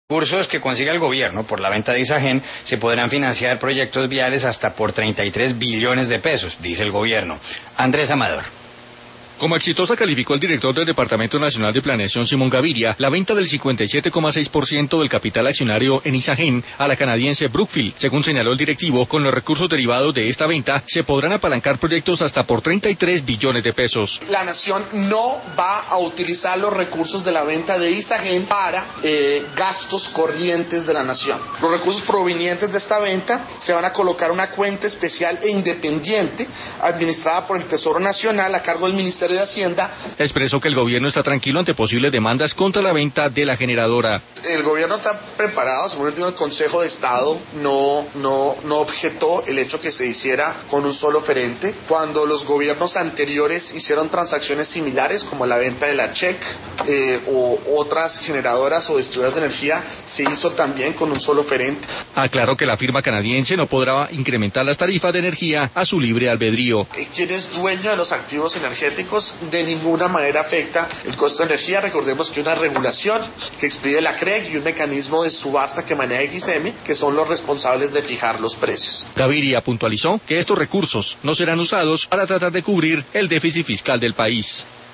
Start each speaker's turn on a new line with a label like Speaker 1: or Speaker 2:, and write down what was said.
Speaker 1: Recursos que consiga el gobierno por la venta de Isagen se podrán financiar proyectos viales hasta por 33 billones de pesos, dice el gobierno. Andrés Amador.
Speaker 2: Como exitosa calificó el director del Departamento Nacional de Planeación, Simón Gaviria, la venta del 57,6% del capital accionario en Isagen a la canadiense Brookfield. Según señaló el directivo, con los recursos derivados de esta venta se podrán apalancar proyectos hasta por 33 billones de pesos.
Speaker 3: La nación no va a utilizar los recursos de la venta de Isagen para gastos corrientes de la nación. Los recursos provenientes de esta venta se van a colocar en una cuenta especial e independiente administrada por el Tesoro Nacional a cargo del Ministerio de Hacienda.
Speaker 2: Expresó que el gobierno está tranquilo ante posibles demandas contra la venta de la generadora.
Speaker 3: El gobierno está preparado, según el Consejo de Estado no objetó el hecho que se hiciera con un solo oferente. Cuando los gobiernos anteriores hicieron transacciones similares, como la venta de la CHEC o otras generadoras o distribuidoras de energía, se hizo también con un solo oferente.
Speaker 2: Aclaró que la firma canadiense no podrá incrementar las tarifas de energía a su libre albedrío.
Speaker 3: Quien es dueño de los activos energéticos de ninguna manera afecta el costo de energía. Recordemos que hay una regulación que expide la CREG y un mecanismo de subasta que maneja XM, que son los responsables de fijar los precios.
Speaker 2: Gaviria puntualizó que estos recursos no serán usados para tratar de cubrir el déficit fiscal del país.